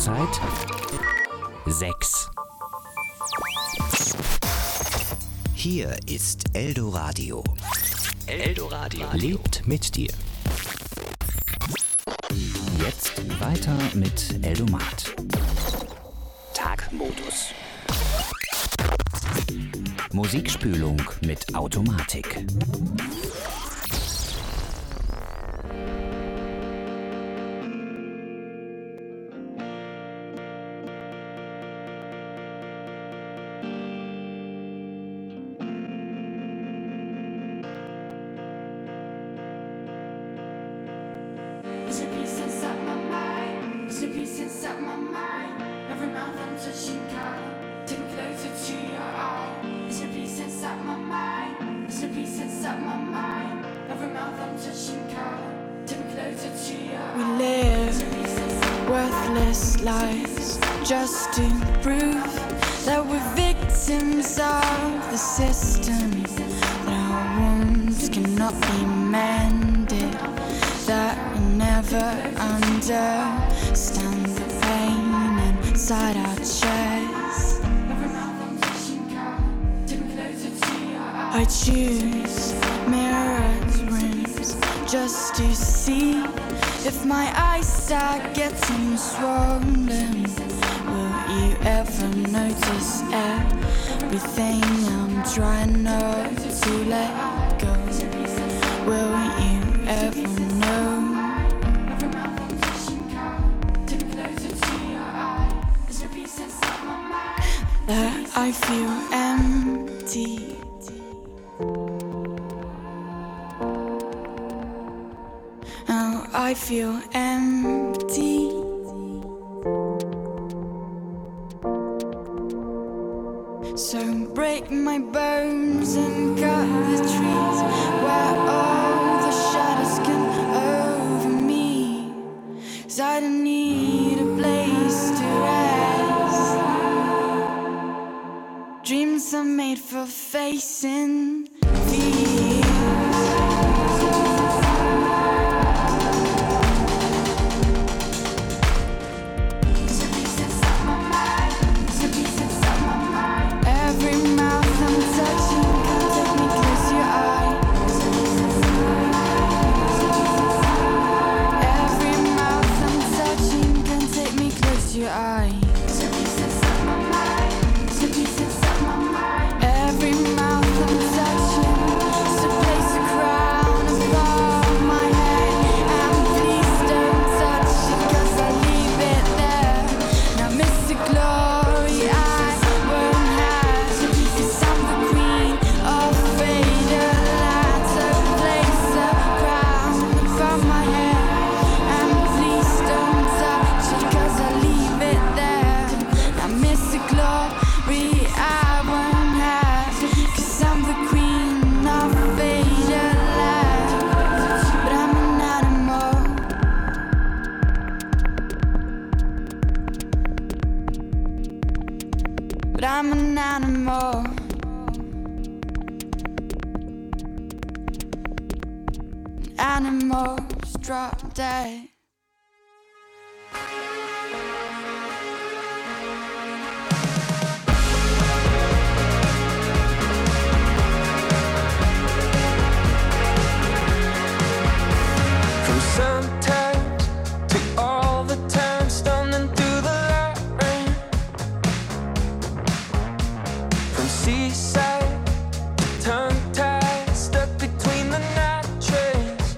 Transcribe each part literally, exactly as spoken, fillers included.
Uhrzeit sechs. Hier ist Eldoradio. Eldoradio lebt mit dir. Jetzt weiter mit Eldomat. Tagmodus. Musikspülung mit Automatik. We live worthless lives just to prove that we're victims of the system, that our wounds cannot be mended, that we never understand the pain inside our chests. I choose mirrored rooms just to see if my eyes are getting swollen. Will you ever notice everything I'm trying not to let go? Will you ever know that I feel empty? Now I feel empty. So break my bones and cut the trees where all the shadows come over me. 'Cause I don't need a place to rest. Dreams are made for facing fears. Your eye. Every mouth I'm touching is to place a crown above my head. And please don't touch it, 'cause I leave it there. Now miss the glory I won't have, 'cause I'm the queen of faded light. So place a crown above my head. And please don't touch it, 'cause I leave it there. I miss the glory I won't have, 'cause I'm the queen of faded light. But I'm an animal. But I'm an animal. Animals drop dead. Sometimes to all the time stumbling through the light rain, from seaside to tongue tied, stuck between the night trains.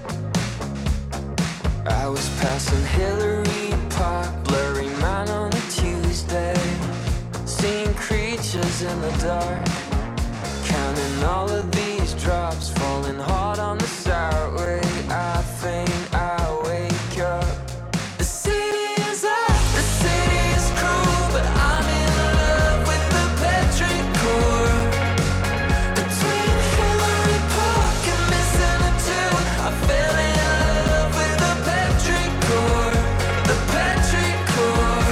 I was passing Hillary Park, blurry mine on a Tuesday, seeing creatures in the dark, counting all of these drops falling hard on the sideway. I think I wake up. The city is up, the city is cruel, but I'm in love with the petrichor. Between Hillary Park and Missing a Two, I fell in love with the petrichor, the petrichor.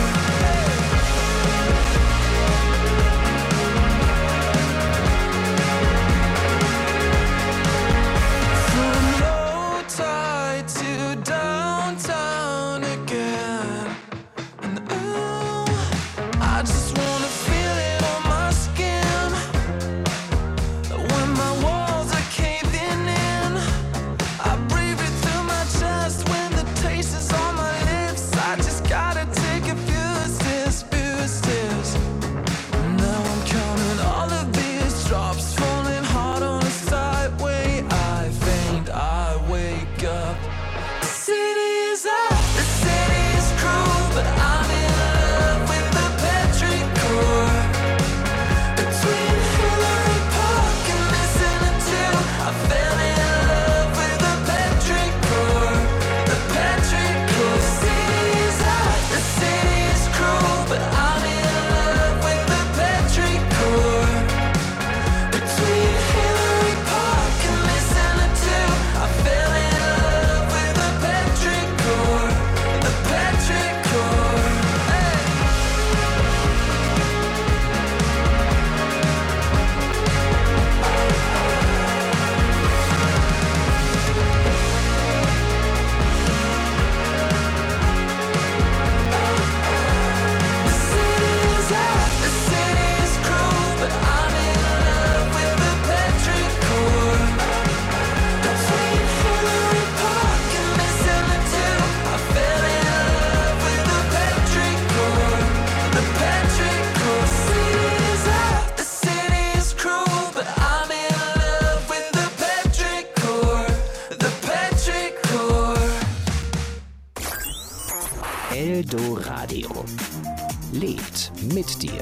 Eldoradio. Lebt mit dir.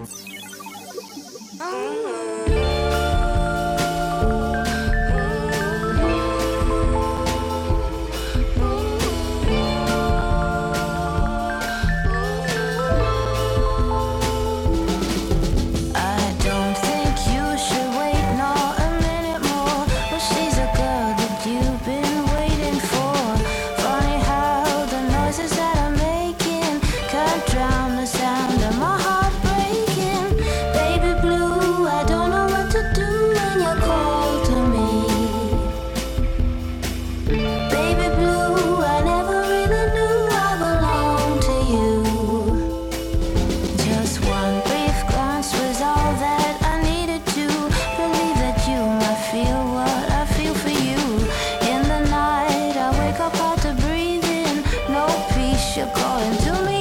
Drown the sound of my heart breaking. Baby blue, I don't know what to do when you call to me. Baby blue, I never really knew I belonged to you. Just one brief glance was all that I needed to believe that you might feel what I feel for you. In the night, I wake up hard to breathe in. No peace, you're calling to me.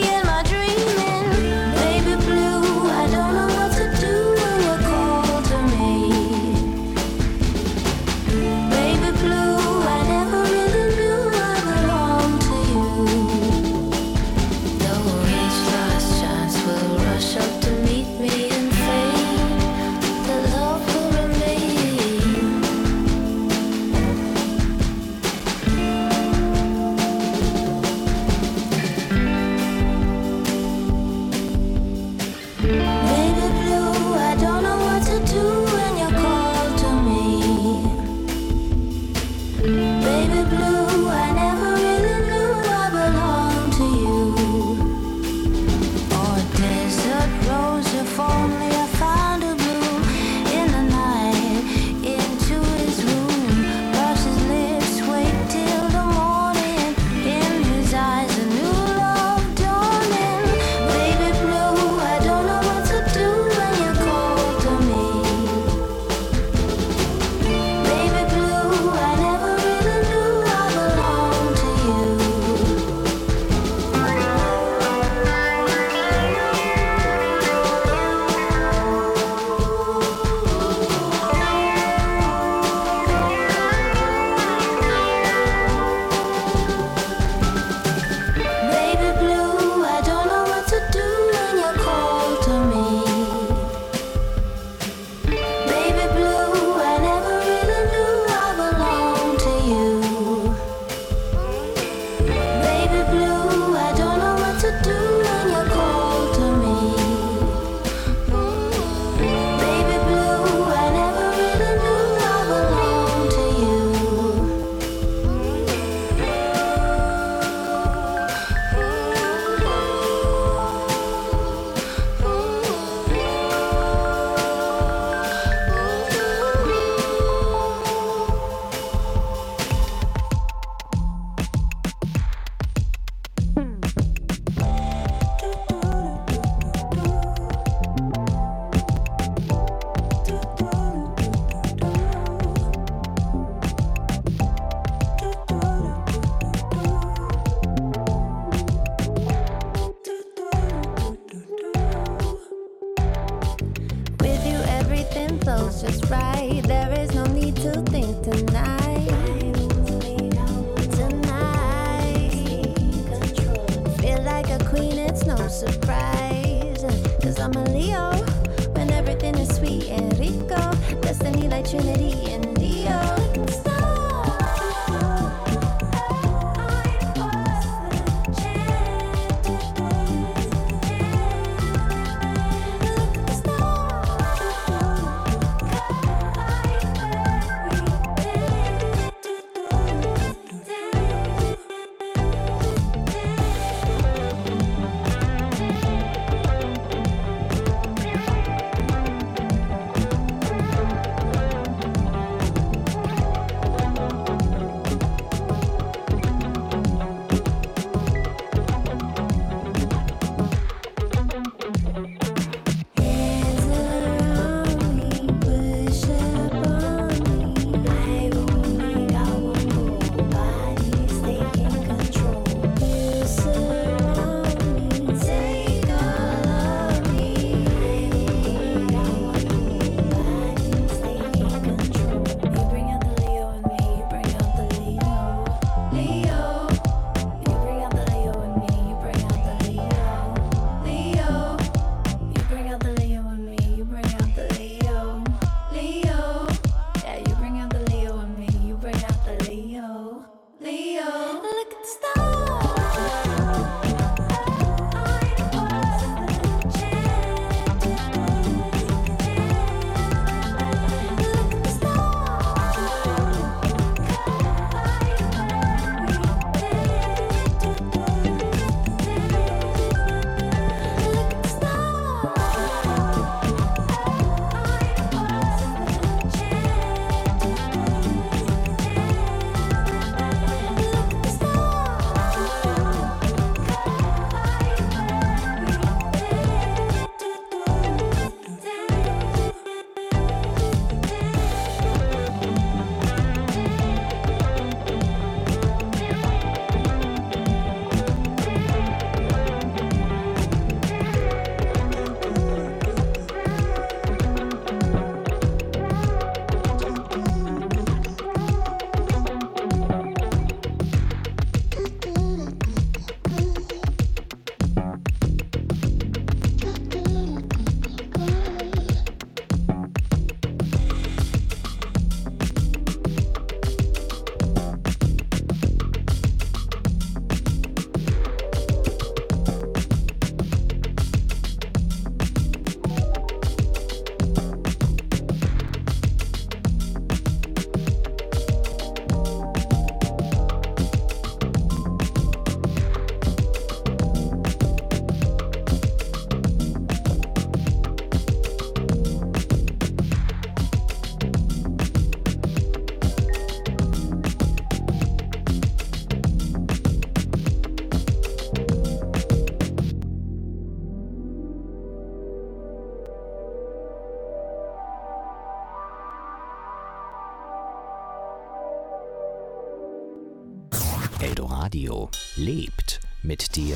Just right, there is no need to think tonight. Tonight, feel like a queen, it's no surprise. Cause I'm a Leo, when everything is sweet and rico. Destiny like Trinity and Neo. Leo, look at the stars. Eldoradio lebt mit dir.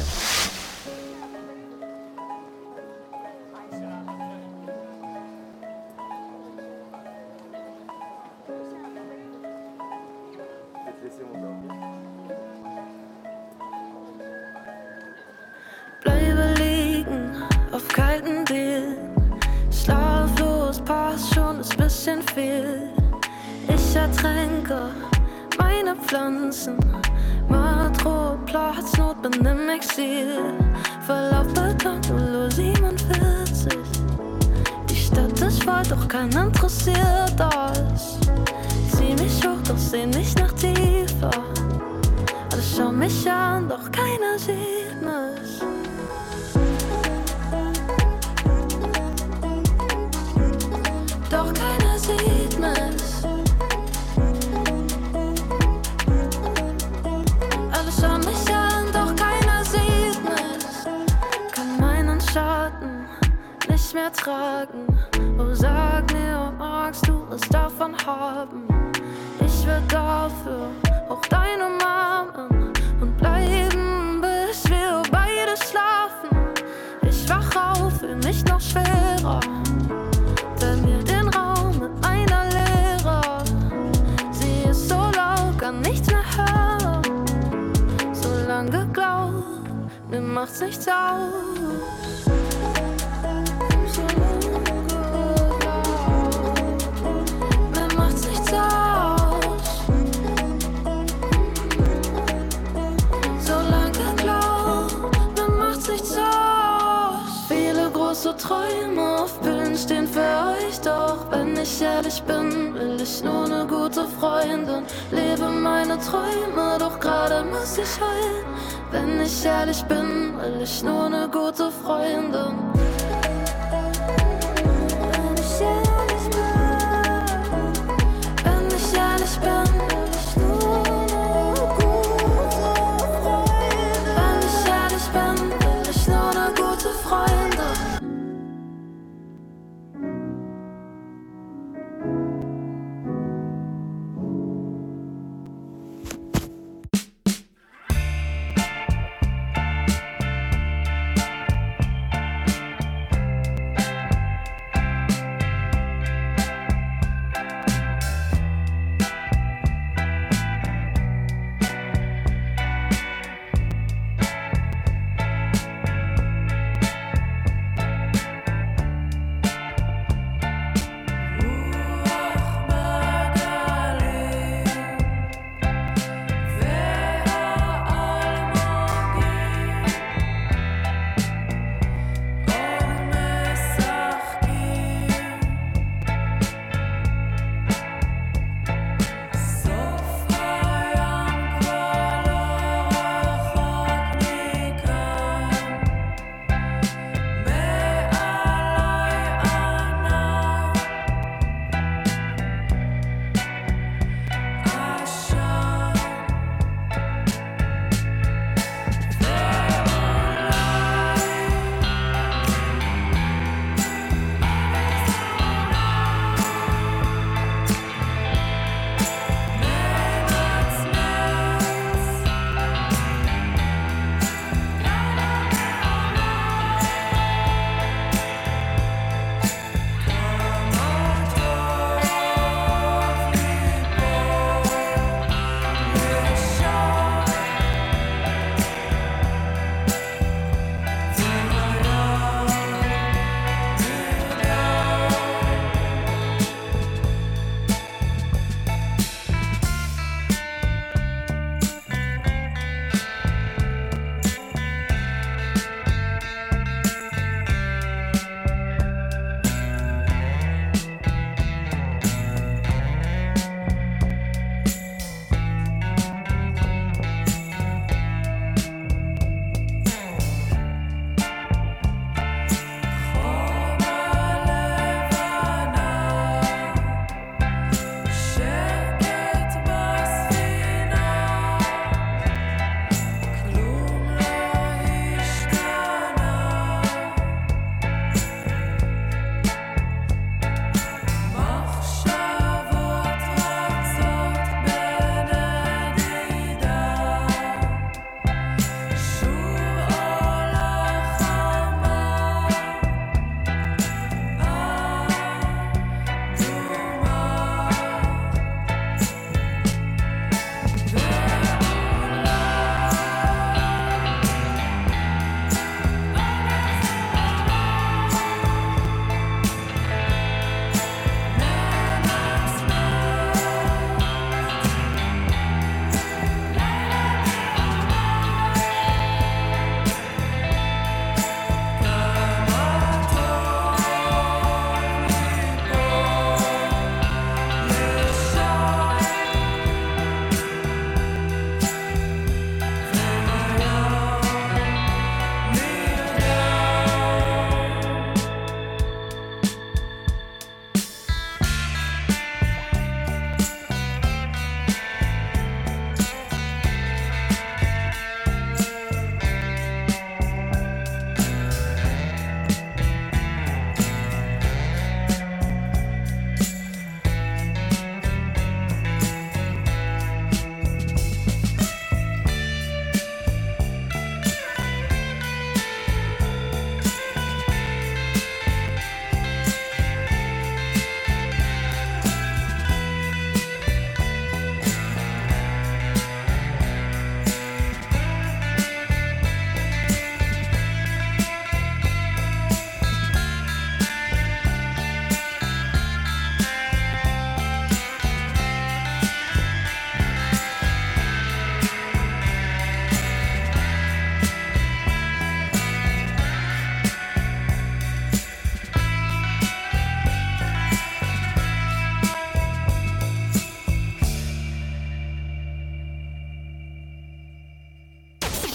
Bleibe liegen auf kalten Dielen. Schlaflos, passt schon, ist bisschen viel. Ich ertränke meine Pflanzen. Matro, Platznot, bin im Exil. Verlauf Beton, Ulo siebenundvierzig. Die Stadt ist voll, doch keiner interessiert das. Zieh mich hoch, doch seh nicht nach tiefer. Alle schauen mich an, doch keiner sieht mich. Doch keiner sieht mich. Alle schauen mich an, doch keiner sieht mich. Kann meinen Schatten nicht mehr tragen. Oh, sag mir, magst du es davon haben? Ich werd dafür auch deine umarmen und bleiben, bis wir beide schlafen. Ich wach auf, fühl mich noch schwerer. Teil mir den Raum mit einer Leere. Sie ist so laut, kann nichts mehr hören. So lang geglaubt, mir macht's nichts aus. So lang geglaubt, mir macht's nichts aus. So lang geglaubt, mir macht's nichts aus. Viele große Träume auf Bühnen stehen für euch, doch wenn ich ehrlich bin, will ich nur eine gute Freundin. Lebe meine Träume, doch gerade muss ich heulen. Wenn ich ehrlich bin, will ich nur eine gute Freundin. Wenn ich ehrlich bin, wenn ich ehrlich bin, will ich nur eine gute Freundin. Wenn ich ehrlich bin, will ich nur eine gute Freundin.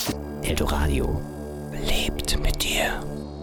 Eldoradio lebt mit dir.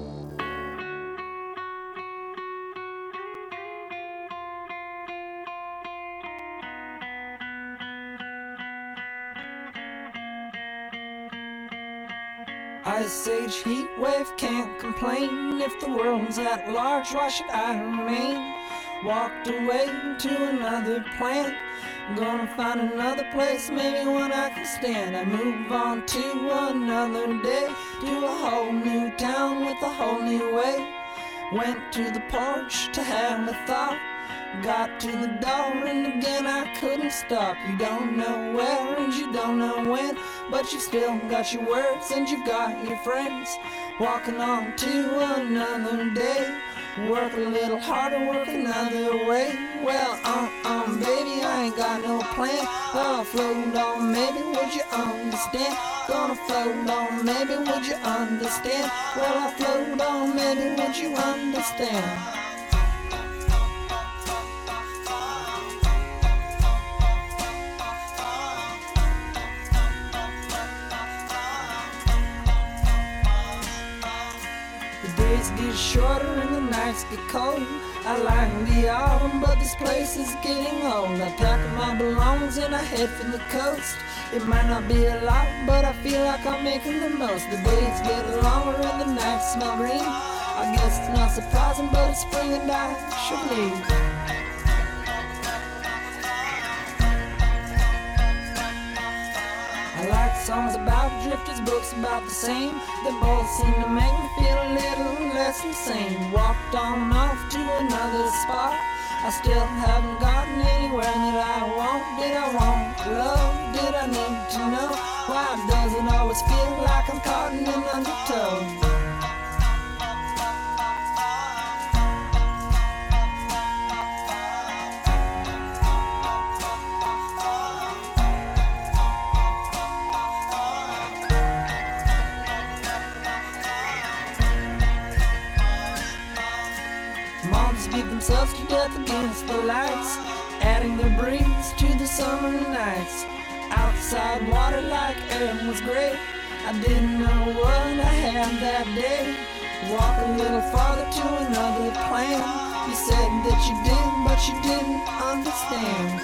Ice age heat wave, can't complain. If the world's at large, why should I remain? Walked away to another planet, gonna find another place, maybe one I can stand. I move on to another day, to a whole new town with a whole new way. Went to the porch to have a thought, got to the door and again I couldn't stop. You don't know where and you don't know when, but you still got your words and you've got your friends. Walking on to another day, work a little harder, work another way. Well, um, um, baby, I ain't got no plan. I'll float on, maybe would you understand? Gonna float on, maybe would you understand? Well, I'll float on, maybe would you understand? Days get shorter and the nights get cold. I like the autumn, but this place is getting old. I pack up my belongings and I head for the coast. It might not be a lot, but I feel like I'm making the most. The days get longer and the nights smell green. I guess it's not surprising, but it's spring and I should leave. I like songs about drifters, books about the same. They both seem to make me feel a little less insane. Walked on off to another spot, I still haven't gotten anywhere that I want. Did I want love? Did I need to know? Why does it always feel like I'm caught in an undertow? Beat themselves to death against the lights, adding their breeze to the summer nights. Outside water like air was great. I didn't know what I had that day. Walk a little farther to another plan. You said that you did, but you didn't understand.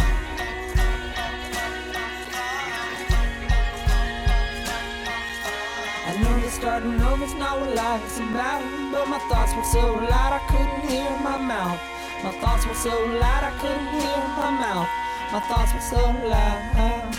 I know that starting over's not what life's about, but my thoughts were so loud I couldn't hear my mouth. My thoughts were so loud I couldn't hear my mouth. My thoughts were so loud.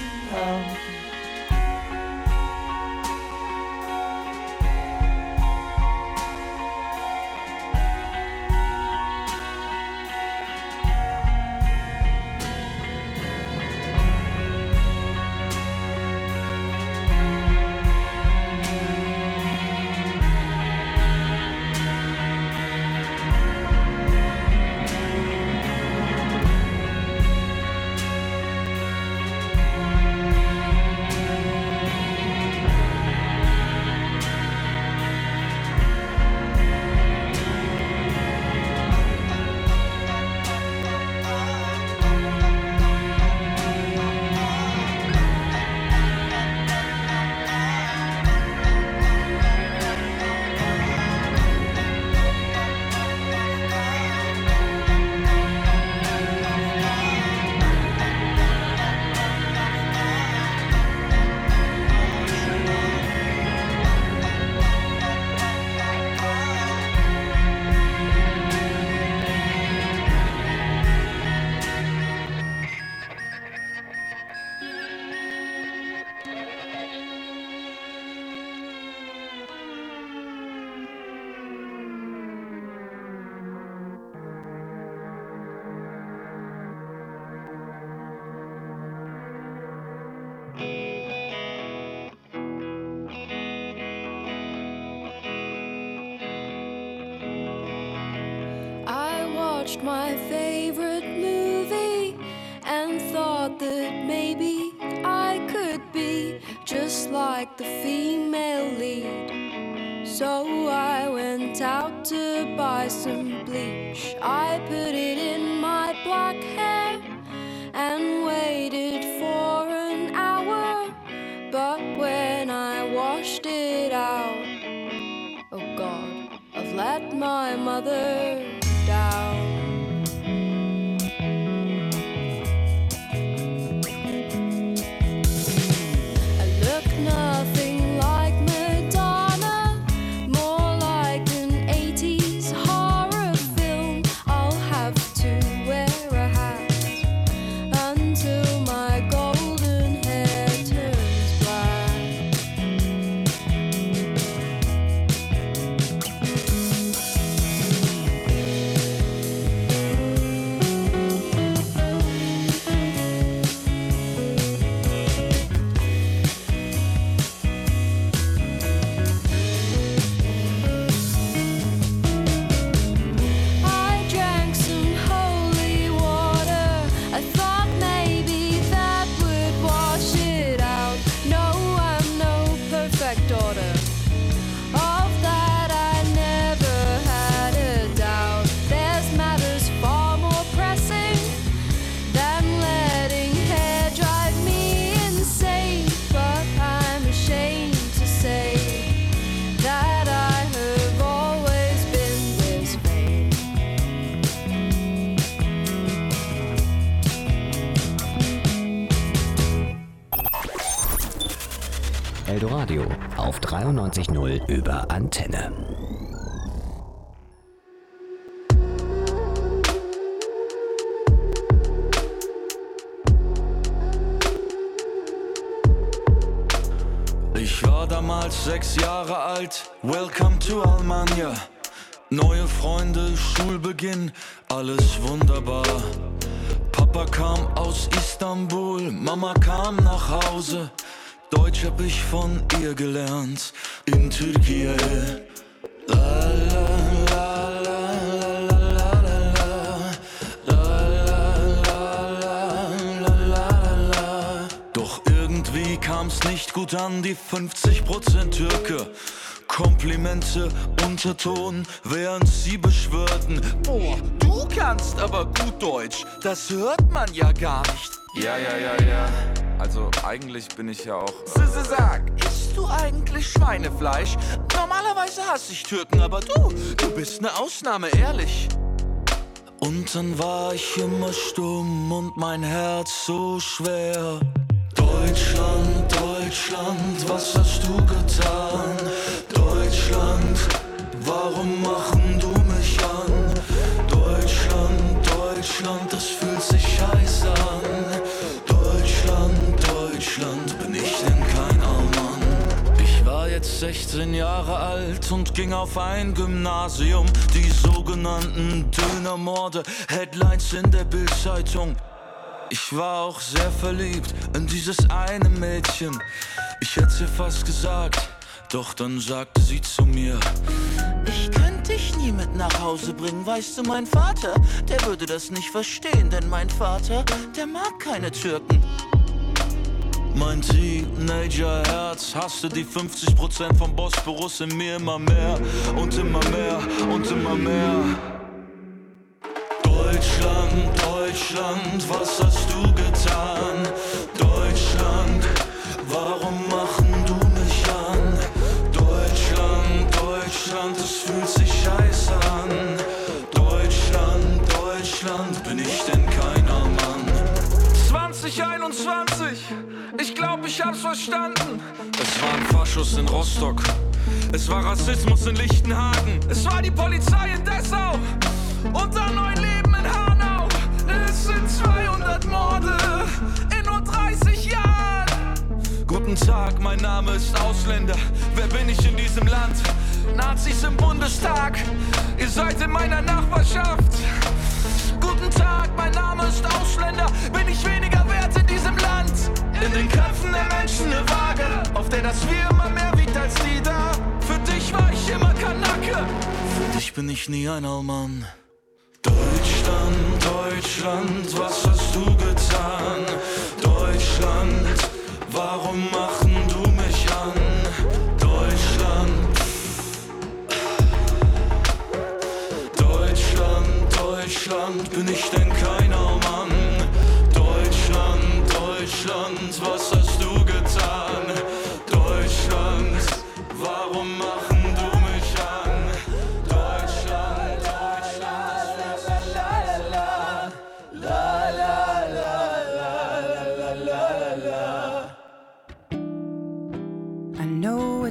Watched my favorite movie and thought that maybe I could be just like the female lead. So I went out to buy some bleach. I put it in my black hair and waited for an hour. But when I walked mother down. I look nothing like Madonna, more like an eighties horror film. I'll have to wear a hat until my golden hair turns black. I drank some holy water. I thought maybe that would wash it out. No, I'm no perfect daughter. Of that I never had a doubt. There's matters far more pressing than letting hair drive me insane. But I'm ashamed to say that I have always been this vain. Eldoradio auf dreiundneunzig Komma null über Antenne. Ich war damals sechs Jahre alt, welcome to Almania. Neue Freunde, Schulbeginn, alles wunderbar. Papa kam aus Istanbul, Mama kam nach Hause. Deutsch hab ich von ihr gelernt, in Türkei. La la la la la la la la la la. Doch irgendwie kam's nicht gut an, die fünfzig Prozent Türke. Komplimente, Unterton, während sie beschwörten: Boah, du kannst aber gut Deutsch, das hört man ja gar nicht. Ja, ja, ja, ja. Also eigentlich bin ich ja auch... Sie sag, isst du eigentlich Schweinefleisch? Normalerweise hasse ich Türken, aber du, du bist ne Ausnahme, ehrlich. Und dann war ich immer stumm und mein Herz so schwer. Deutschland, Deutschland, was hast du getan? Deutschland, warum machen du mich an? Deutschland, Deutschland, das fühlt sich scheiße an. Deutschland, Deutschland, bin ich denn kein Allmann? Ich war jetzt sechzehn Jahre alt und ging auf ein Gymnasium. Die sogenannten Dönermorde, Headlines in der Bildzeitung. Ich war auch sehr verliebt in dieses eine Mädchen. Ich hätt's ihr fast gesagt, doch dann sagte sie zu mir: Ich könnte dich nie mit nach Hause bringen, weißt du, mein Vater, der würde das nicht verstehen, denn mein Vater, der mag keine Türken. Mein Teenager-Herz hasste die fünfzig Prozent vom Bosporus in mir immer mehr und immer mehr und immer mehr. Deutschland, Deutschland, was hast du getan? Deutschland, warum machen du mich an? Deutschland, Deutschland, es fühlt sich scheiße an. Deutschland, Deutschland, bin ich denn kein Allmann? zwanzig einundzwanzig, ich glaub, ich hab's verstanden. Es waren Faschos in Rostock, es war Rassismus in Lichtenhagen, es war die Polizei in Dessau und dann neun Leben in Hanau. Es sind zweihundert Morde in nur dreißig Jahren. Guten Tag, mein Name ist Ausländer. Wer bin ich in diesem Land? Nazis im Bundestag, ihr seid in meiner Nachbarschaft. Guten Tag, mein Name ist Ausländer. Bin ich weniger wert in diesem Land? In den Köpfen der Menschen eine Waage, auf der das Wir immer mehr wiegt als die da. Für dich war ich immer Kanake, für dich bin ich nie ein Allmann. Deutschland, Deutschland, was hast du getan? Deutschland, warum machen du mich an? Deutschland, Deutschland, Deutschland, bin ich denn kein Allmann? Deutschland, Deutschland, was hast du getan? Deutschland, warum machen du mich an? Deutschland,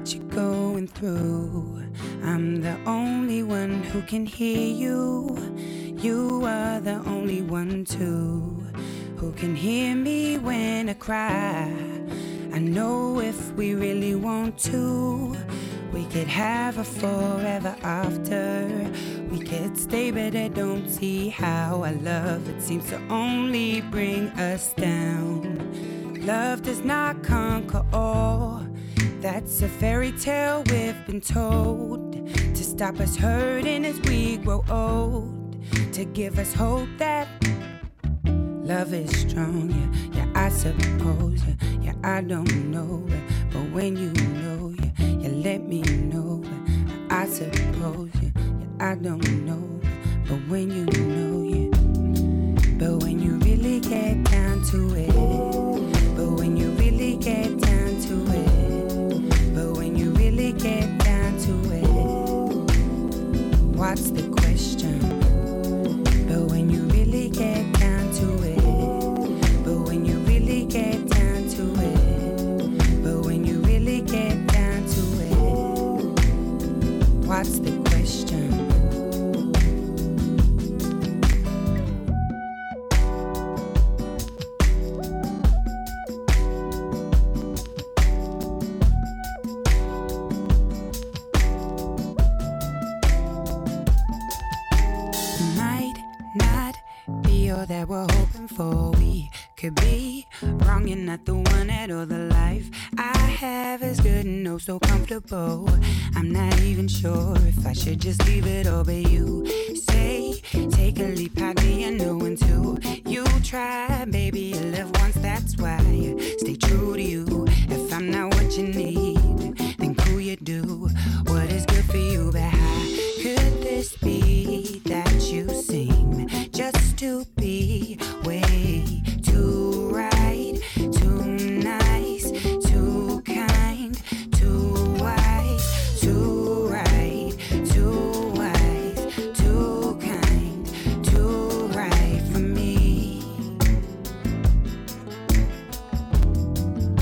what you're going through. I'm the only one who can hear you. You are the only one too who can hear me when I cry. I know if we really want to, we could have a forever after. We could stay, but I don't see how. Our love, it seems to only bring us down. Love does not conquer all. That's a fairy tale we've been told to stop us hurting as we grow old, to give us hope that love is strong. Yeah, yeah, I suppose. Yeah, yeah, I don't know, but, but when you know, yeah, yeah, let me know. But I suppose. Yeah, yeah, I don't know, but when you know, yeah. But when you really get down to it, but when you really get down to it, but when you really get down to it, what's the question? But when you really get down to it, but when you really get down to it, but when you really get down to it, what's the question? That we're hoping for, we could be wrong. You're not the one at all. The life I have is good and oh so comfortable. I'm not even sure if I should just leave it all, but you say take a leap, I'd be a no one too. You try, baby, you live once, that's why you stay true to you. If I'm not what you need, then cool you do what is good for you. But how could this be that you seem just to be way too right, too nice, too kind, too wise, too right, too wise, too kind, too right for me?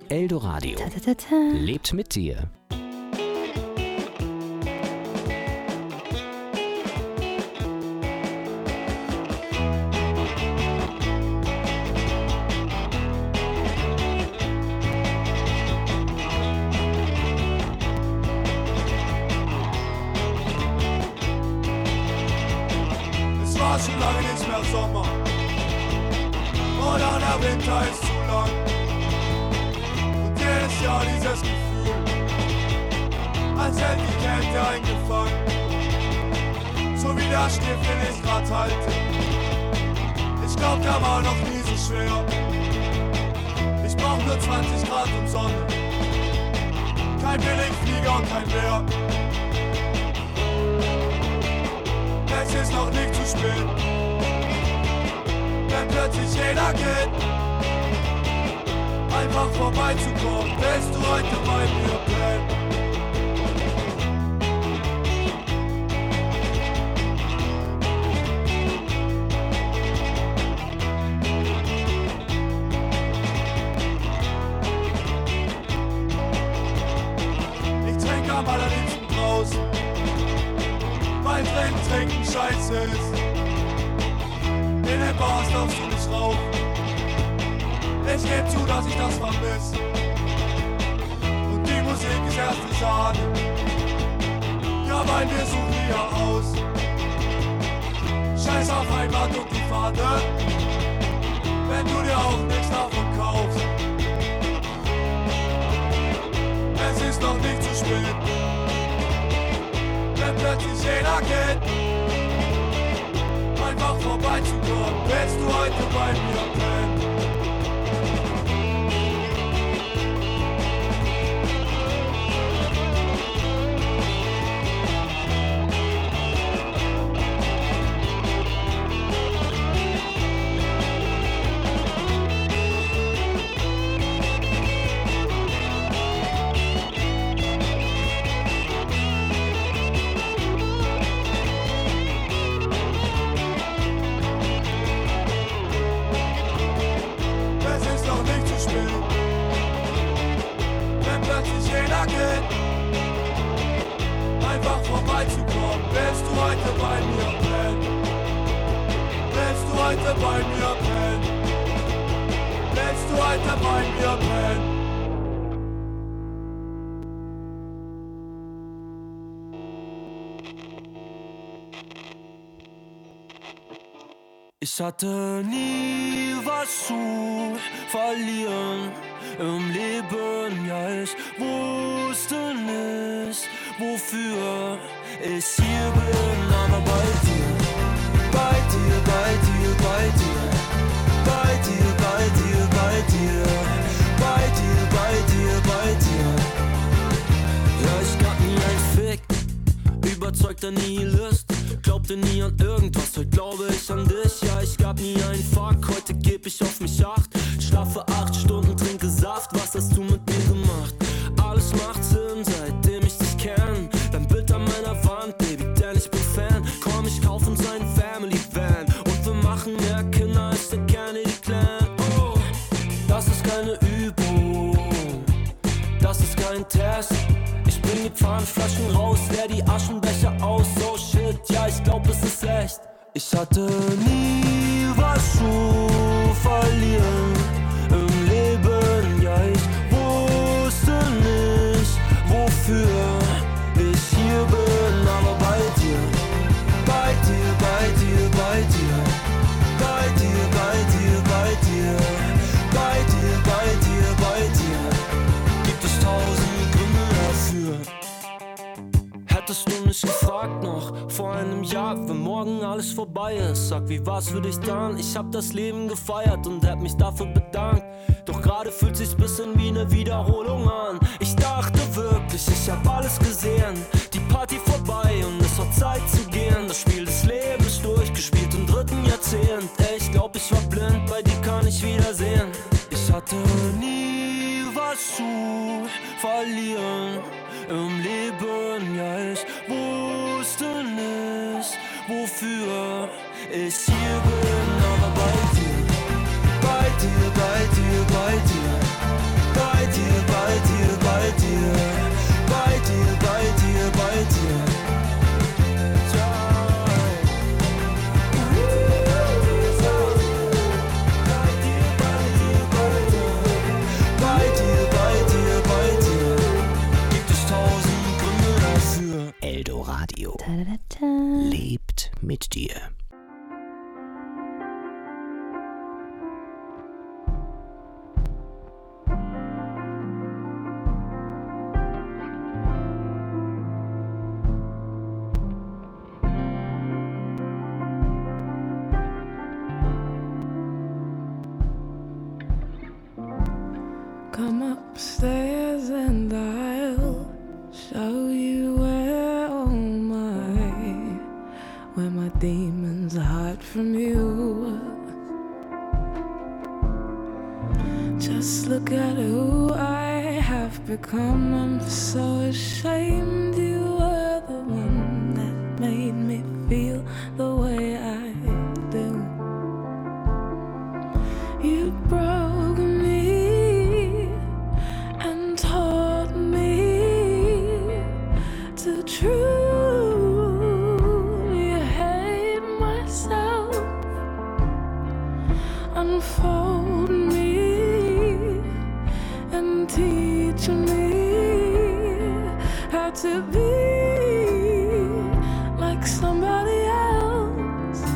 Eldoradio. Ta, ta, ta, ta. Lebt mit dir. Es war schon lange nicht mehr Sommer und auch der Winter ist zu lang. Und jedes Jahr dieses Gefühl, als hätte die Kälte eingefangen. So wie der Stift, den ich grad halte. Ich glaub, der war noch nie so schwer. Ich brauch nur zwanzig Grad und Sonne. Kein Billigflieger und kein Bär. Es ist noch nicht zu spät, wenn plötzlich jeder geht. Einfach vorbeizukommen, willst du heute bei mir bleiben? Ich trinke am allerliebsten draußen, weil drin trinken scheiße ist. In den Bars darfst du nicht rauchen. Ich geb zu, dass ich das vermiss. Und die Musik ist erste Sahne. Ja, weil wir suchen hier aus. Scheiß auf Heimat und die Fahne, wenn du dir auch nichts davon kaufst. Es ist noch nicht zu spät, wenn plötzlich jeder geht. Einfach vorbeizukommen, willst du heute bei mir pennen? Einfach vorbeizukommen, willst du heute bei mir pennen? Willst du heute bei mir pennen? Willst du heute bei mir pennen? Ich hatte nie was zu verlieren im Leben, ja, ich wusste nicht, wofür ich hier bin, aber bei dir, bei dir, bei dir, bei dir, bei dir, bei dir, bei dir, bei dir, bei dir, bei dir. Ja, ich gab nie ein Fick, überzeugter Nihilist, glaubte nie an irgendwas, heute glaube ich an dich. Ja, ich gab nie einen Fuck, heute geb ich auf mich acht. Schlafe acht Stunden, trinke Saft, was hast du mit mir gemacht? Alles macht Sinn, seitdem ich dich kenn. Dein Bild an meiner Wand, Baby, denn ich bin Fan. Komm, ich kauf uns einen Family Van und wir machen mehr Kinder als der Kennedy Clan. Oh, das ist keine Übung, das ist kein Test. Ich bring die Pfannflaschen raus, leer die Aschenbecher aus. Oh shit, ja, ich glaub, es ist echt. Ich hatte nie was zu verlieren im Leben, ja, ich wusste nicht, wofür ich hier bin, aber bei dir, bei dir, bei dir, bei dir, bei dir, bei dir, bei dir, bei dir, bei dir, bei dir, gibt es tausend Gründe dafür. Hättest du mich gefragt noch vor einem Jahr, wenn morgen alles vorbei ist, sag, wie war's für dich dann? Ich hab das Leben gefeiert und hab mich dafür bedankt. Doch gerade fühlt sich's bisschen wie eine Wiederholung an. Ich dachte wirklich, ich hab alles gesehen, die Party vorbei und es war Zeit zu gehen. Das Spiel des Lebens durchgespielt im dritten Jahrzehnt. Ey, ich glaub, ich war blind, bei dir kann ich wiedersehen. Ich hatte nie was zu verlieren im Leben, ja, ich wusste nicht, wofür ich hier bin, aber bei dir, bei dir, bei dir, bei dir, bei dir, Lebt mit dir. Come upstairs and I'll show you where, oh my, where my demons hide from you. Just look at who I have become. I'm so ashamed you were the one that made me feel the way I do. You broke me and taught me to truly hate myself. Unfold me and teach me how to be like somebody else.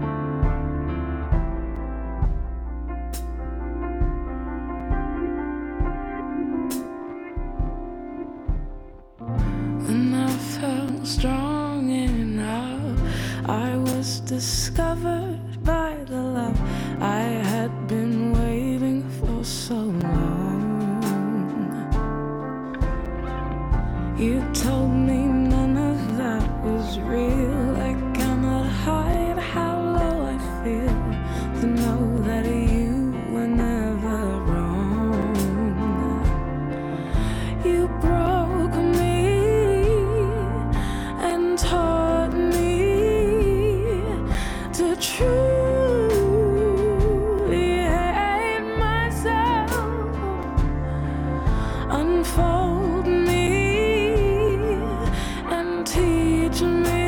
When I felt strong enough, I was discovered by the love I had been waiting for so long. You told me none of that was real. I cannot hide how low I feel to know that you were never wrong. You broke me and taught me to truly hate myself. Unfold me and teach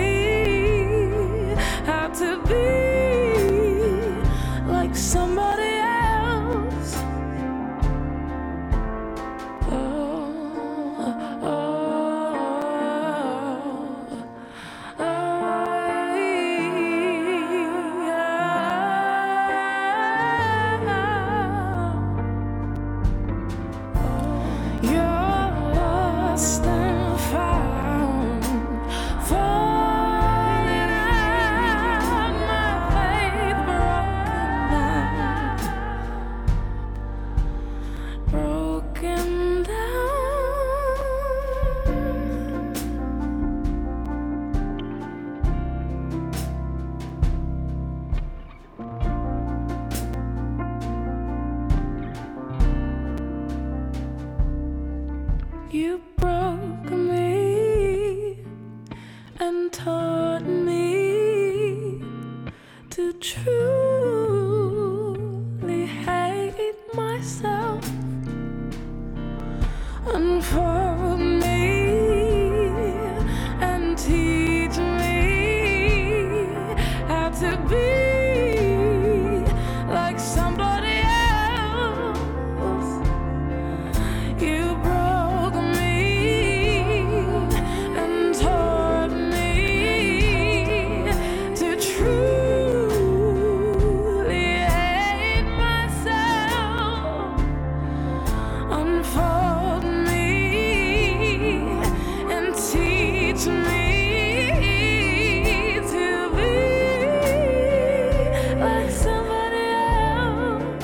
me how to be like somebody else. Oh, oh, oh, you're lost and found, falling out, my faith broken down, broken down. You broke me and taught me to truly hate myself. Unfold me and teach me how to be like somebody else. You broke me and taught me to truly hate myself. Unfold me and teach me to be like somebody else.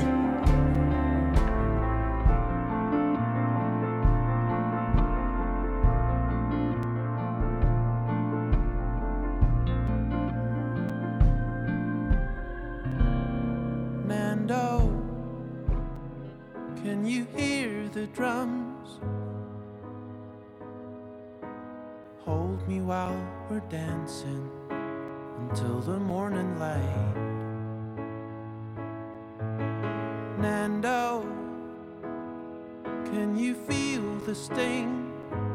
Nando, can you hear the drums? Hold me while we're dancing until the morning light. Nando, can you feel the sting?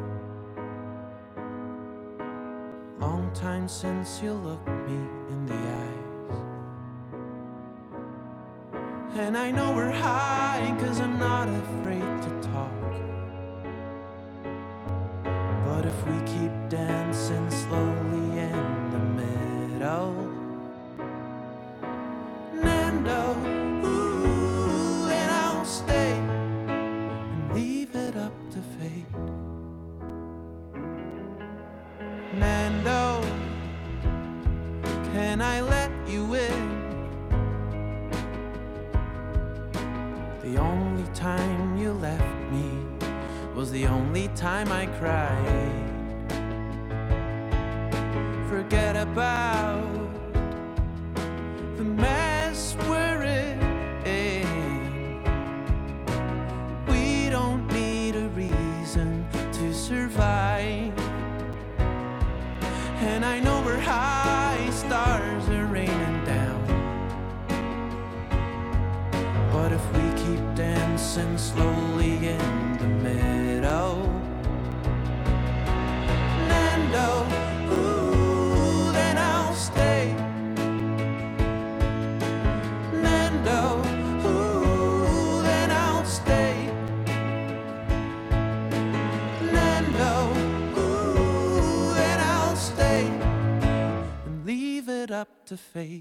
Long time since you looked me in the eyes. And I know we're high, cause I'm not afraid to talk. But if we keep dancing slowly and I let you in. The only time you left me was the only time I cried. Forget about the mess we're in. We don't need a reason to survive. And I know we're high, stars are raining down. But if we keep dancing slowly in the meadow, Nando, ooh, then I'll stay. Nando, ooh, then I'll stay. Nando, ooh, then I'll stay. And leave it up to fate.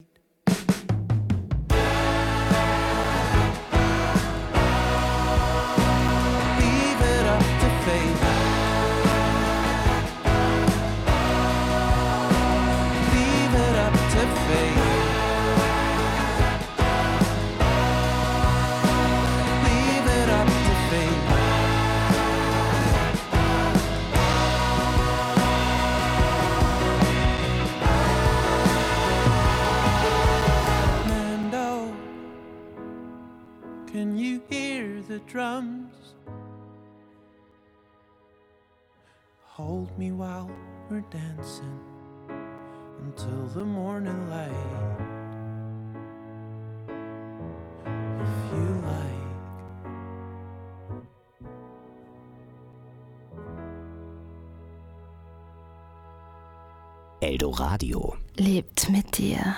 Leave it up to fate. Leave it up to fate. Nando, can you hear the drums? Hold me while we're dancing until the morning light, if you like. Eldoradio lebt mit dir.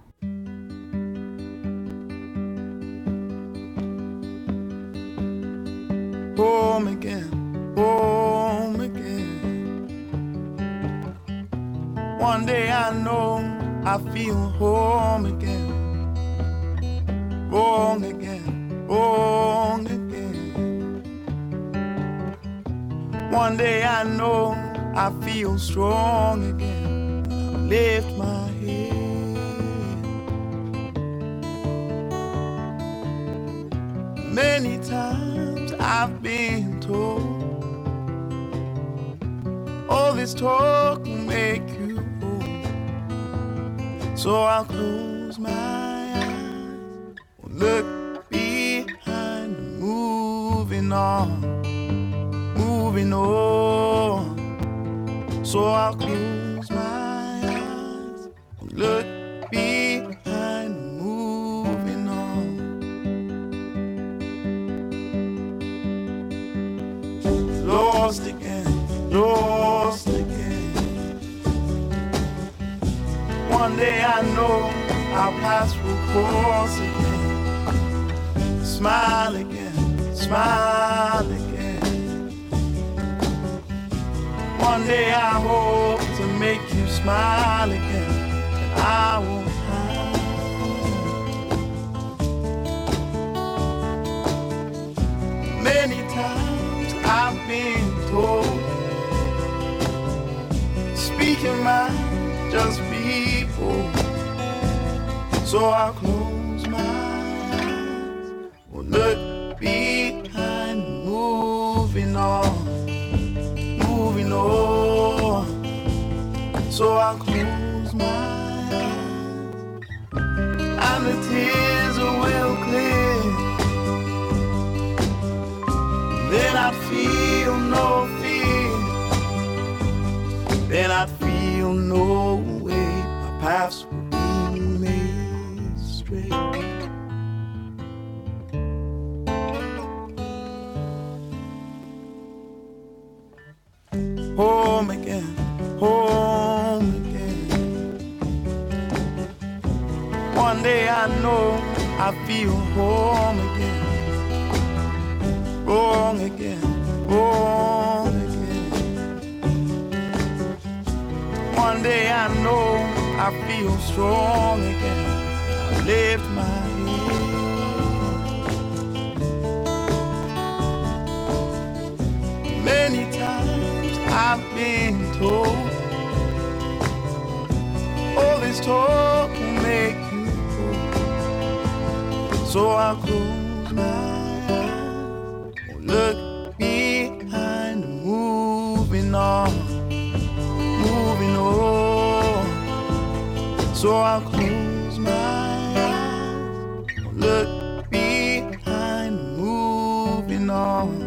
Home again, home again. One day I know I feel home again. Wrong again, wrong again. One day I know I feel strong again. I lift my head. Many times I've been told all this talk will make you. So I'll close my eyes, look behind, moving on, moving on. So I'll close my eyes, look behind, moving on. Lost again, lost again. One day I know our paths will cross again. Smile again, smile again. One day I hope to make you smile again, and I won't hide. Many times I've been told, speaking my just people. So I'll close my eyes, will look behind, moving on, moving on. So I'll close my eyes, and the tears will clear. Then I'd feel no fear. Then I'd feel no way. My paths will be made straight. Home again, home again. One day I know I feel home again. Wrong again, wrong again. One day I know I feel strong again. I lift my head. Many times I've been told all this talk So I close my eyes, look behind, moving on, moving on. So I close my eyes, look behind, moving on.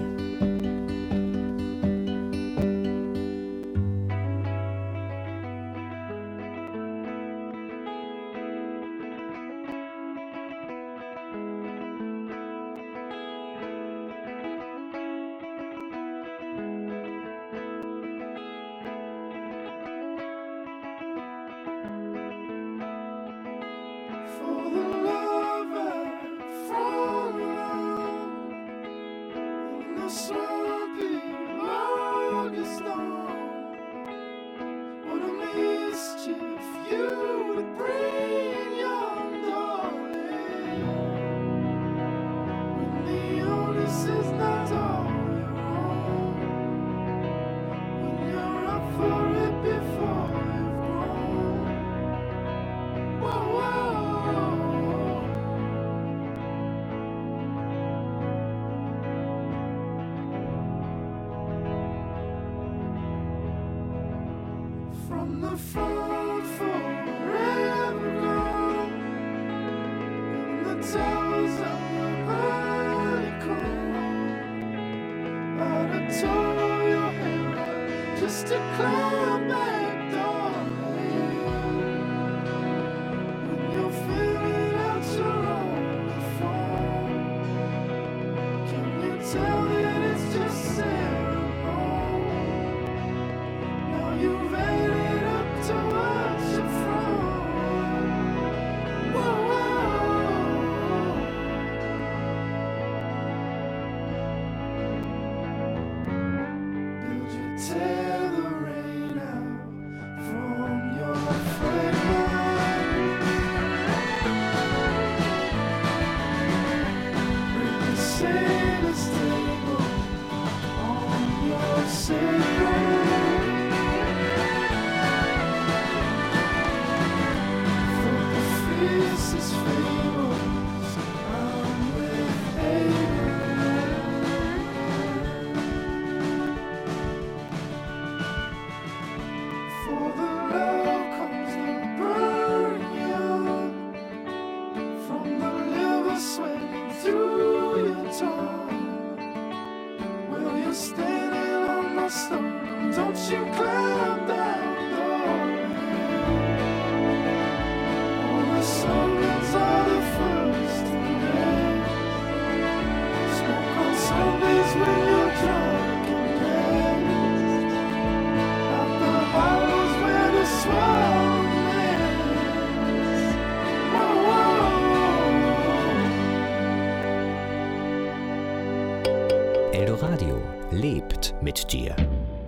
Eldoradio lebt mit dir.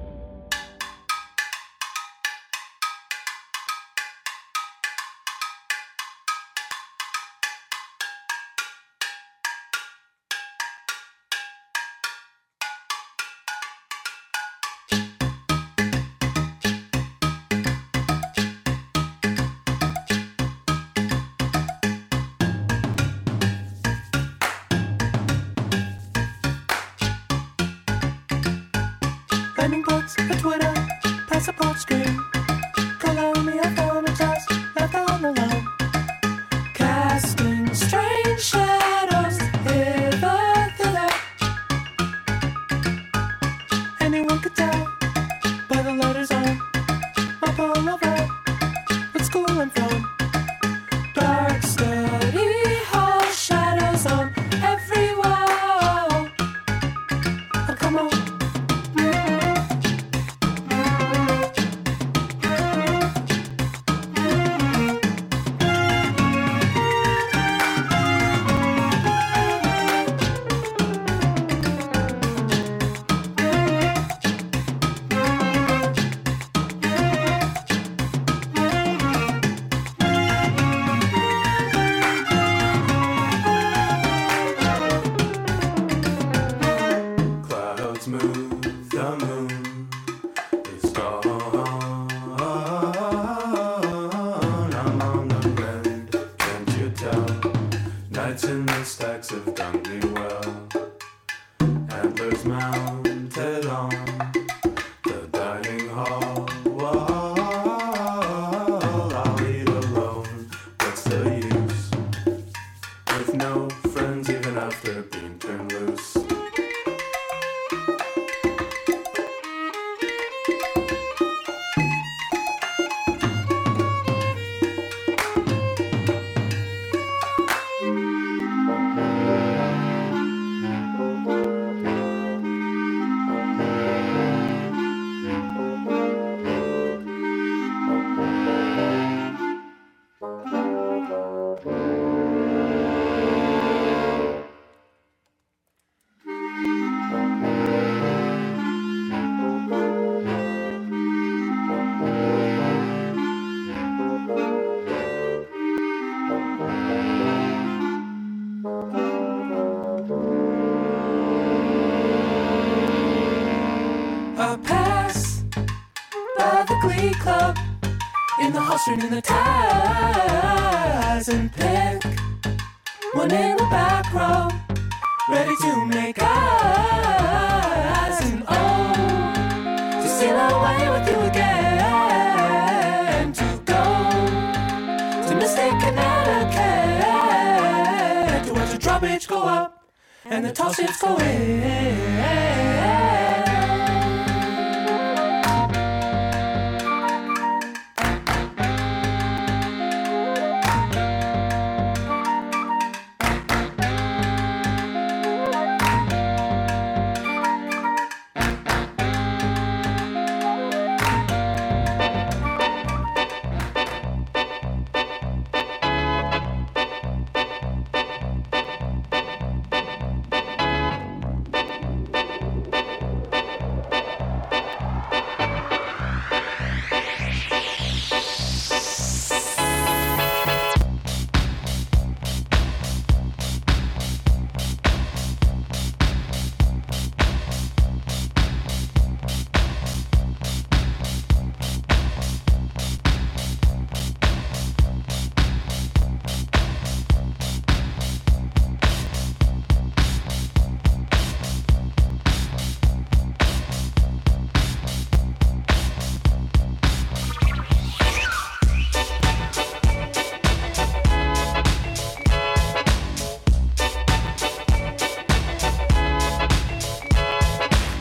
Finding books, a Twitter, passport screen. Colombia phone adjust, left all alone. Casting strange shadows hither. Anyone could tell by the letters on my pullover what school I'm from. Dark study hall, shadows on every wall. Oh, come on. Nights in the antlers mounted on the dining hall wall. I'll eat alone, what's the use? With no friends even after being turned loose. In the ties and pick one in the back row, ready to make eyes and oh, to sail away with you again, to go to Mystic Connecticut, to watch the drawbridge go up and the tall ships go in.